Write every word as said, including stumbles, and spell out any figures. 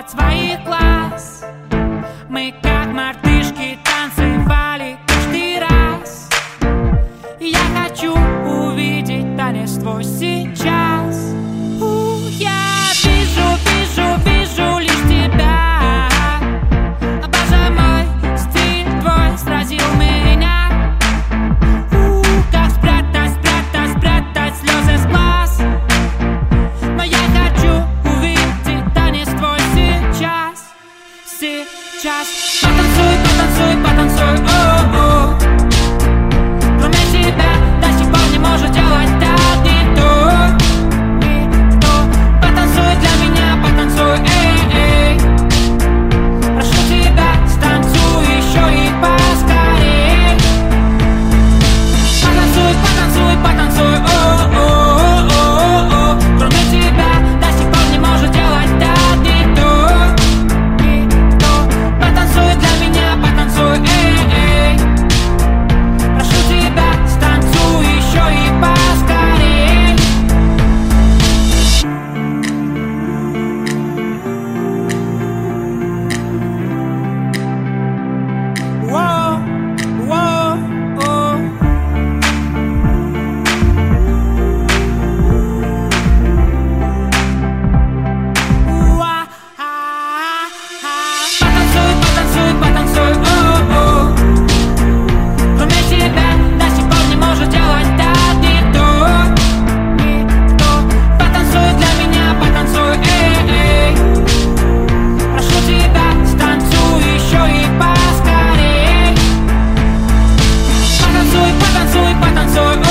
от своих глаз. Мы как мартышки танцевали каждый раз. Я хочу увидеть танец твой сейчас. У, я вижу, вижу, вижу лишь тебя. Боже мой, стиль твой сразил меня. У, как спрятать, спрятать, спрятать слезы с глаз. Но я хочу увидеть танец твой сейчас. Сейчас. Потанцуй, потанцуй, потанцуй, о-о. Кроме тебя до сих пор не может делать так никто, никто. Потанцуй для меня, потанцуй, эй, эй. Прошу тебя, станцуй еще и поскорей. Потанцуй, потанцуй, потанцуй, о-о-о-о-о. Кроме тебя до сих пор не может делать так никто, никто. Потанцуй для меня, потанцуй, эй, эй. Прошу тебя, станцуй еще и поскорей. Воу, воу, о. Уа, а, а. Потанцуй, потанцуй, потанцуй, о-о. Кроме тебя до сих пор не может делать так никто, никто. Потанцуй для меня, потанцуй, эй, эй. Прошу тебя, станцуй еще и поскорей. Потанцуй, потанцуй, потанцуй,